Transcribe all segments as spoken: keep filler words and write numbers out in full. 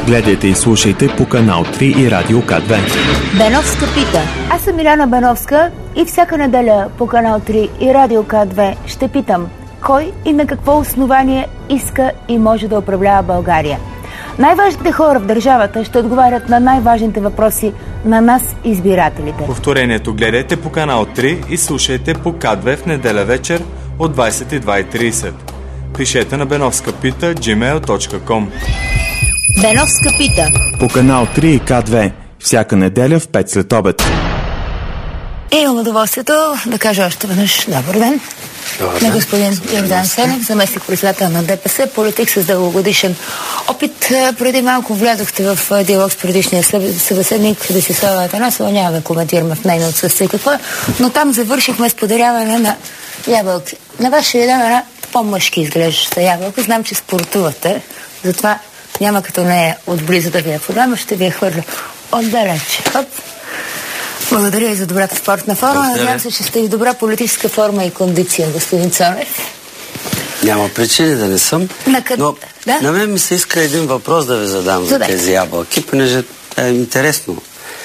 Гледайте и слушайте по канал три и Радио К две. Беновска пита. Аз съм Миляна Беновска и всяка неделя по канал три и Радио К две ще питам кой и на какво основание иска и може да управлява България. Най-важните хора в държавата ще отговарят на най-важните въпроси на нас, избирателите. Повторението гледайте по канал три и слушайте по К две в неделя вечер от двадесет и две и тридесет. Пишете на беновска пита точка джимейл точка ком. Беновска пита. По канал три и К две всяка неделя в пет след обед. И имам удоволствието да кажа още веднъж добър ден на господин Йордан Цонев, заместник председател на ДПС, политик с дългогодишен опит. Преди малко влязохте в диалог с предишния събеседник Десислава Атанасова, няма да коментираме в нейно отсъствие какво е, но там завършихме с подаряване на ябълки. На вашия ден една по-мъжки изглеждаща ябълка. Знам, че спортувате, затова няма като нея отблизо да ви е подама, ще ви е хвърля отдалече. Хоп. Благодаря и за добрата спортна форма. Надявам се, че сте и в добра политическа форма и кондиция, господин Цонев. Няма причини да не съм. Накъд... Но да? На мен ми се иска един въпрос да ви задам за Задай. тези ябълки, понеже е интересно.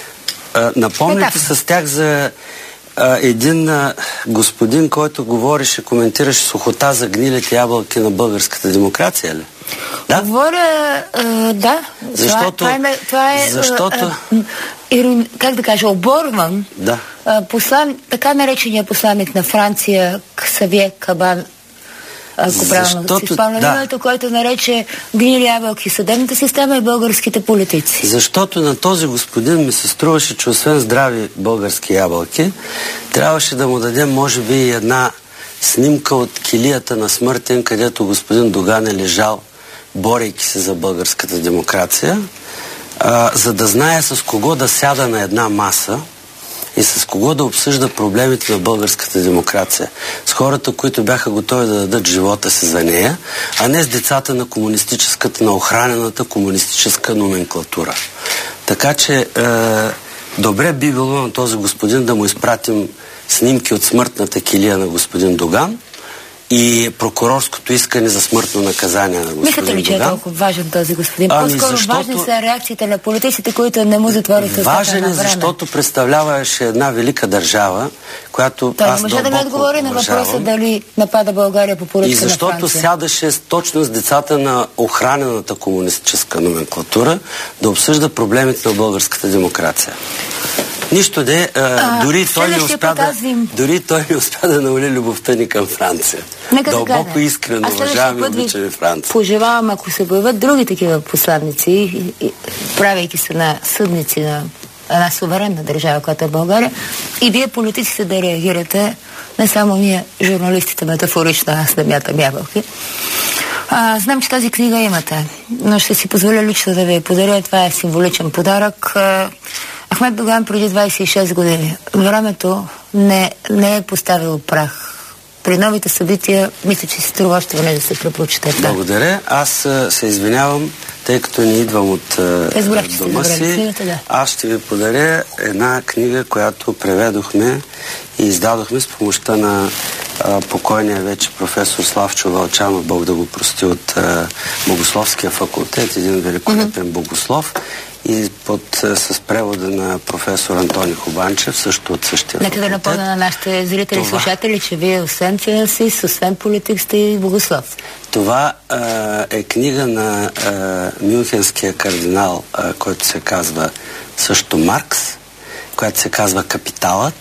А, напомните с тях за а, един а, господин, който говореше, коментираше сухота за гнилите ябълки на българската демокрация, ли? Да? Говоря, а, да. Защото... Това, това е, това е защото... А, а, как да кажа, оборвам. Да. А, послан, така наречения посланник на Франция Ксавие Кабан, ако правилно си спомням да. името, който нарече гнили ябълки съдебната система и българските политици. Защото на този господин ми се струваше, че освен здрави български ябълки, трябваше да му дадем, може би, и една снимка от килията на смъртен, където господин Доган е лежал, борейки се за българската демокрация, а, за да знае с кого да сяда на една маса и с кого да обсъжда проблемите на българската демокрация. С хората, които бяха готови да дадат живота си за нея, а не с децата на комунистическата, на охранената комунистическа номенклатура. Така че е, добре би било на този господин да му изпратим снимки от смъртната килия на господин Доган и прокурорското искане за смъртно наказание на господин Доган. Мислите ли, че е толкова важен този господин? Ами, По-скоро защото... важни са реакциите на политиците, които не му затвориха устата на време. Важен е, защото представляваше една велика държава, която Той аз не може да ми отговори на въпроса дали напада България по поръчка на Франция. И защото сядаше точно с децата на охранената комунистическа номенклатура да обсъжда проблемите на българската демокрация. Нищо де, а, дори, той не успя да, дори той не успя да намали любовта ни към Франция. Нека Дълбоко да искрено уважаваме и обичаме Франция. Пожелавам, ако се появят други такива посланници, и, и, правейки се на съдници на една суверенна държава, която е България, и вие политиците да реагирате, не само ние, журналистите, метафорично, аз да мятам ябълки. А, знам, че тази книга имате, но ще си позволя лично да ви я подаря. Това е символичен подарък. Ахмед Доган преди двадесет и шест години. Времето не, не е поставило прах. При новите събития, мисля, че си струва още веднъж да се препрочете. Благодаря. Аз а, се извинявам, тъй като не идвам от а, дома си. Книгата, да. Аз ще ви подаря една книга, която преведохме и издадохме с помощта на а, покойния вече професор Славчо Вълчанов, Бог да го прости, от а, Богословския факултет, един великолепен mm-hmm. богослов, и под, с превода на професор Антони Хубанчев, също от същия факултет. Нека да напомня на нашите зрители и слушатели, че вие освен финансист, освен политик, сте и богослов. Това а, е книга на а, мюнхенския кардинал, а, който се казва също Маркс, която се казва Капиталът,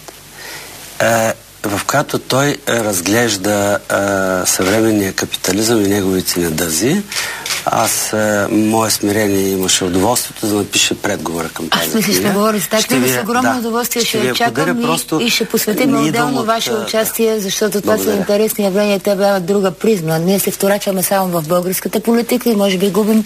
а, в която той разглежда а, съвременния капитализъм и неговите недъзи. Аз, а, мое смирение имаше удоволствието да напиша предговора към тази книга. Аз мисля, ще говори за тази книга с огромно да, удоволствие, ще я чакам и, и ще посветим отделно от, ваше участие, защото това са интересни явления, те бяват друга призма. Ние се вторачваме само в българската политика и може би губим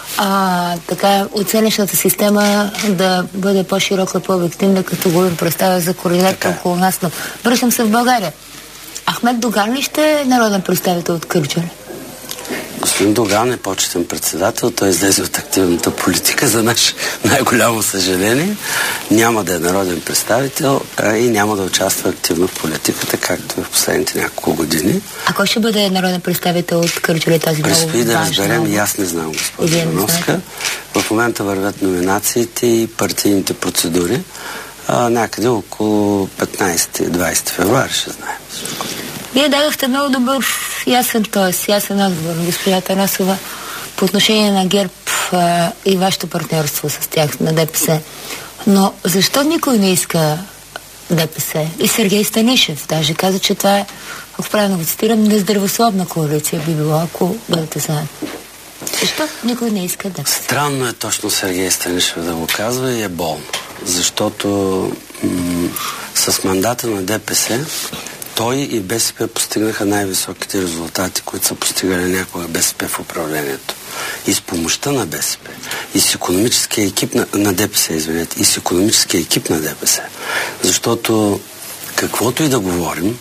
а, така оценъчната система да бъде по-широка, по-обективна, като губим представа за координатка около нас. Но връщам се в България. Ахмед Доган ли ще е народен представител от Кърджали? Господин Доган е почетен председател, той излезе от активната политика, за наше най-голямо съжаление. Няма да е народен представител а и няма да участва активно в политиката, както в последните няколко години. А кой ще бъде народен представител от Кърджали тази много важна? Предстои да разберем и аз не знам, госпожа Ивановска. В в момента вървят номинациите и партийните процедури. А, някъде около петнайсети-двайсети февруари ще знаем. Вие дадохте много добър, ясен, т.е. ясен отговор на госпожа Атанасова по отношение на ГЕРБ а, и вашето партньорство с тях на ДПС. Но защо никой не иска ДПС? И Сергей Станишев даже каза, че това е, ако правилно го цитирам, нездравословна коалиция би било, ако бъдете заедно. Защо никой не иска ДПС? Странно е точно Сергей Станишев да го казва и е болно. Защото м- с мандата на ДПС той и БСП постигнаха най-високите резултати, които са постигали някога БСП в управлението. И с помощта на БСП, и с икономическия екип на, на ДПС, извинете, и с икономическия екип на ДПС. Защото каквото и да говорим,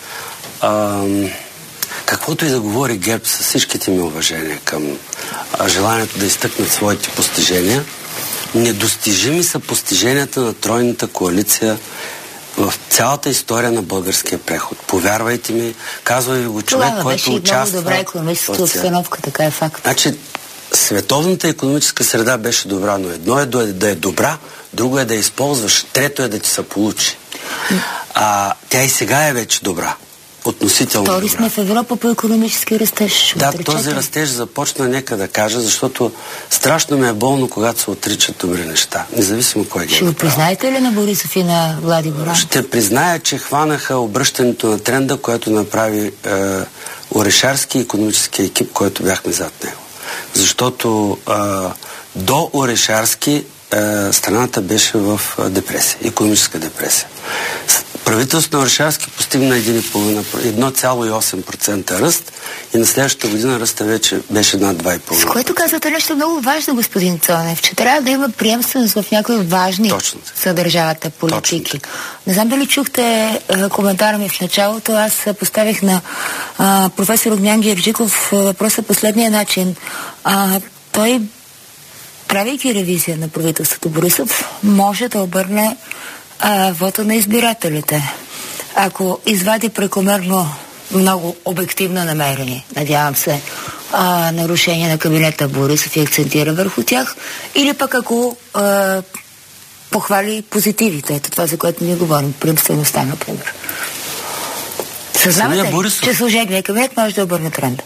а, каквото и да говори ГЕРБ с всичките ми уважения към а, желанието да изтъкнат своите постижения, недостижими са постиженията на тройната коалиция в цялата история на българския преход. Повярвайте ми, казва ви го човек, Тогава който участва... Тогава беше много добра икономическа обстановка, така е факт. Значи, световната икономическа среда беше добра, но едно е да е добра, друго е да я използваш, трето е да ти се получи. А, тя и сега е вече добра. Относително Втори добра. сме в Европа по икономически растеж. Да, отречете. Този растеж започна, нека да кажа, защото страшно ми е болно, когато се отричат добри неща. Независимо кой ги е. Ще го признаете ли на Борисов и на Влади Горанов? Ще призная, че хванаха обръщането на тренда, което направи е, Орешарски икономически екип, който бяхме зад него. Защото е, до Орешарски е, страната беше в депресия, икономическа депресия. Правителството на Орешарски постигна едно цяло и осем процента ръст и на следващата година ръста вече беше над два цяло и пет процента. С което казвате нещо много важно, господин Цонев, че трябва да има приемственост в някои важни за държавата политики. Не знам дали чухте а, коментара ми в началото. Аз поставих на а, професор Огнян Герджиков въпроса последния начин. А, той, правейки ревизия на правителството Борисов, може да обърне а, вота на избирателите. Ако извади прекомерно много обективно намерение, надявам се, а, нарушение на кабинета Борисов и акцентира върху тях, или пък ако а, похвали позитивите, ето това, за което ние говорим, приемствеността, например. Съзнавате ли, Борисов... че служебният кабинет може да обърне тренда?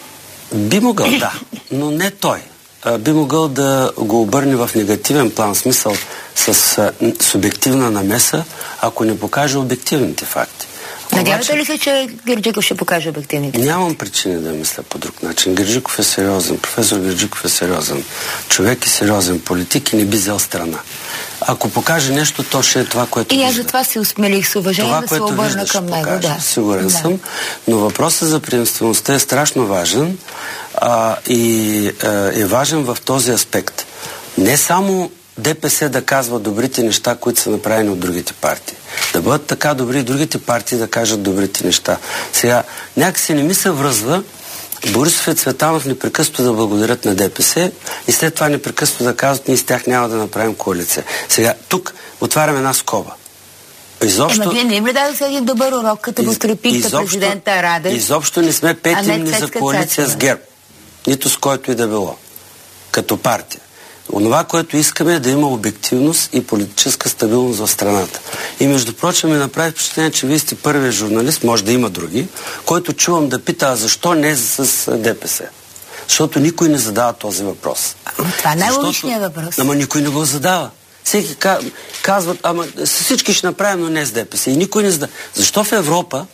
Би могъл, да, но не той. А, би могъл да го обърне в негативен план, смисъл с а, субективна намеса, ако не покаже обективните факти. Надявате обаче... ли се, че Герджиков ще покаже обективните? Нямам причини да мисля по друг начин. Герджиков е сериозен, професор Герджиков е сериозен човек и сериозен политик и не би взел страна. Ако покаже нещо, то ще е това, което И вижда. аз за това си усмелих с уважение това, да се обърна вижда, към него. Покаже, Да. Сигурен да. съм. Но въпросът за приемствеността е страшно важен а, и а, е важен в този аспект. Не само ДПС да казва добрите неща, които са направени от другите партии. Да бъдат така добри и другите партии да кажат добрите неща. Сега, някакси не ми се връзва Борисов и Цветанов непрекъснато да благодарят на ДПС и след това непрекъснато да казват, ние с тях няма да направим коалиция. Сега, тук отварям една скоба. Изобщо... Ема вие не им ли дадохте един добър урок, като го скрепихте президента Радев? Изобщо не сме петимни за коалиция с ГЕРБ. Нито с който и да било. Като партия. Онова, което искаме е да има обективност и политическа стабилност в страната. И между прочим ми направи впечатление, че вие сте първият журналист, може да има други, който чувам да пита, а защо не с ДПС? Защото никой не задава този въпрос. Ама това е най-логичният въпрос. Ама никой не го задава. Всеки казват, ама всички ще направим, но не с ДПС. И никой не задава. Защо в Европа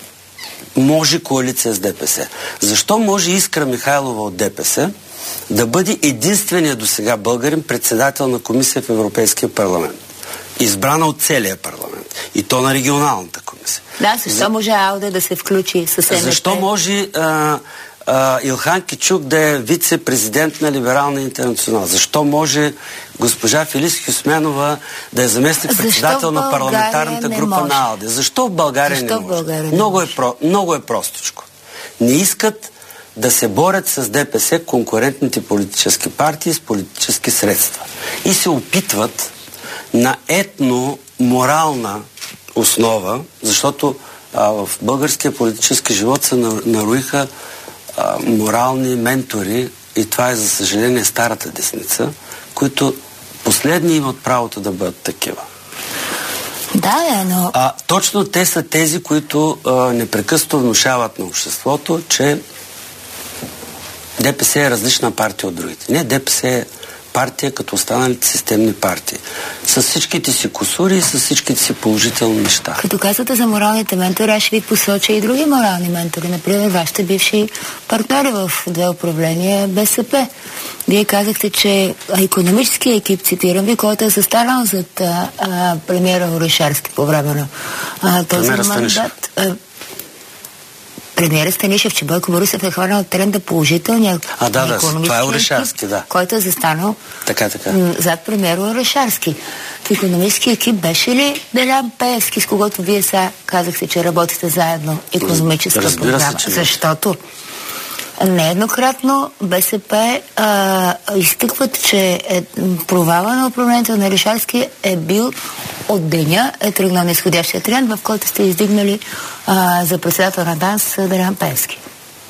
може коалиция с ДПС? Защо може Искра Михайлова от ДПС да бъде единствения до сега българин председател на комисия в Европейския парламент? Избрана от целия парламент. И то на регионалната комисия. Да, защо За... може Ауде да се включи с ЕНП? Защо може а, а, Илхан Кичук да е вице-президент на Либерална интернационал? Защо може госпожа Филис Хюсменова да е заместник-председател на парламентарната група може? На Ауде? Защо в България Защо не може? България не много, може? Е про, много е простичко. Не искат да се борят с ДПС конкурентните политически партии с политически средства. И се опитват на етно-морална основа, защото а, в българския политически живот се наруиха а, морални ментори и това е, за съжаление, старата десница, които последни имат правото да бъдат такива. Да, е, но... А, точно те са тези, които а, непрекъснато внушават на обществото, че ДПС е различна партия от другите. Не, ДПС е партия като останалите системни партии. С всичките си кусури и с всичките си положителни неща. Като казвате за моралните ментори, аз ще ви посоча и други морални ментори. Например, вашите бивши партньори в две управления БСП. Вие казахте, че икономическия екип, цитирам ви, който е застанал зад а, а, премиера Орешарски по време на а, този мандат. А, премиера Станишев, че Бойко Борисов е хванал тренда положителния а, да, да, това е Орешарски, екип, да. който е застанал така, така. зад премиера Орешарски. В икономическия екип беше ли Делян Пеевски, с когото вие сега казахте, че работите заедно икономическа Разбира програма? се, Защото нееднократно БСП а, изтъкват, че е, провала на управлението на Орешарски е бил от деня, е тръгнал на изходящия тренд, в който сте издигнали а, за председател на ДАНС Делян Пеевски.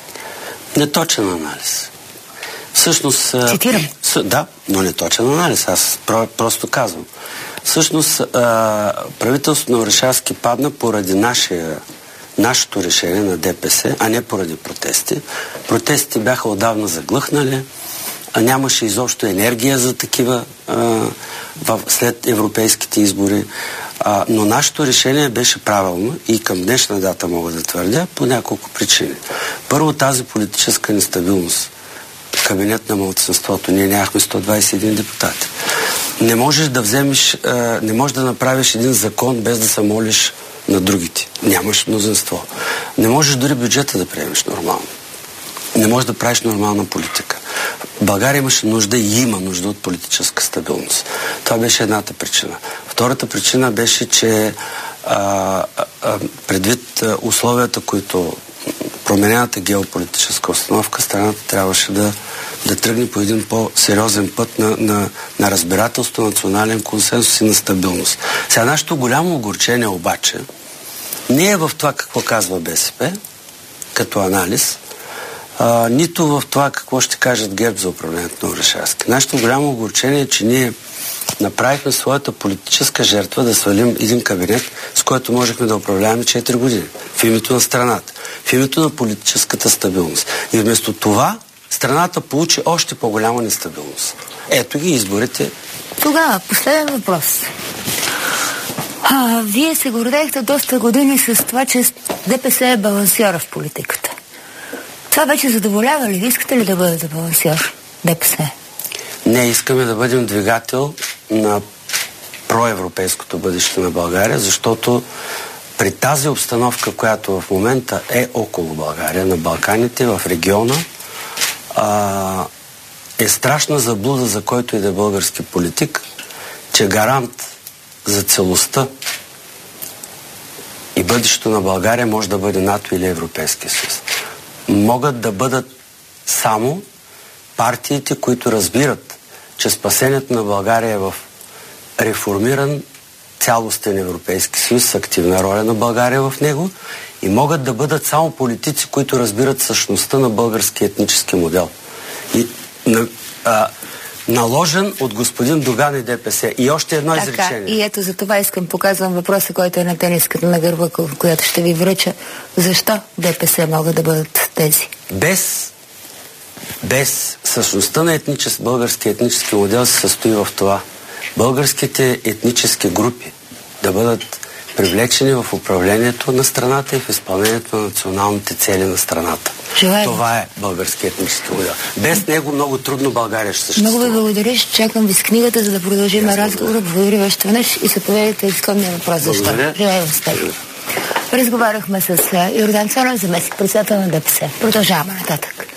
Неточен анализ. Всъщност... Цитирам. С, да, но неточен анализ. Аз про, просто казвам. Всъщност а, правителството на Орешарски падна поради нашия нашето решение на ДПС, а не поради протести. Протестите бяха отдавна заглъхнали, а нямаше изобщо енергия за такива а, в, след европейските избори. А, но нашето решение беше правилно и към днешна дата мога да твърдя по няколко причини. Първо, тази политическа нестабилност. Кабинет на малцинството. Ние нямахме сто двадесет и един депутати. Не можеш да вземеш, а, не можеш да направиш един закон без да се молиш на другите. Нямаш мнозинство. Не можеш дори бюджета да приемеш нормално. Не можеш да правиш нормална политика. България имаше нужда и има нужда от политическа стабилност. Това беше едната причина. Втората причина беше, че а, а, предвид а, условията, които променената геополитическа установка, страната трябваше да, да тръгне по един по-сериозен път на, на, на разбирателство, национален консенсус и на стабилност. Сега нашето голямо огорчение обаче не е в това какво казва БСП като анализ, а, нито в това какво ще кажат ГЕРБ за управлението на Орешарски. Нашето голямо огорчение е, че ние направихме своята политическа жертва да свалим един кабинет, с който можехме да управляваме четири години. В името на страната. В името на политическата стабилност. И вместо това страната получи още по-голяма нестабилност. Ето ги изборите. Тогава, последен въпрос. А, вие се гордеехте доста години с това, че ДПС е балансьора в политиката. Това вече задоволява ли? Искате ли да бъдете балансьор ДПС? Не, искаме да бъдем двигател на проевропейското бъдеще на България, защото при тази обстановка, която в момента е около България, на Балканите, в региона, а, е страшна заблуда за който и да е български политик, че гарант за целостта и бъдещето на България може да бъде НАТО или Европейския съюз. Могат да бъдат само партиите, които разбират, че спасението на България е в реформиран цялостен Европейски съюз с активна роля на България в него, и могат да бъдат само политици, които разбират същността на българския етнически модел. И на, а, наложен от господин Доган и ДПС. И още едно така, изречение. И ето за това искам, показвам въпроса, който е на тениската на гърба, която ще ви връча. Защо ДПС могат да бъдат тези? Без, без същността на етничес, българския етнически модел се състои в това. Българските етнически групи да бъдат привлечени в управлението на страната и в изпълнението на националните цели на страната. Желая. Това е българският етнически модел. Без него много трудно България ще съществува. Много ви благодаря. Ще чакам ви с книгата, за да продължим разговора. Благодаря ви още веднъж и заповядайте изконния въпрос. Защо? Желая успех. Разговаряхме с Йордан Цонев, заместник председател на ДПС. Продължаваме нататък.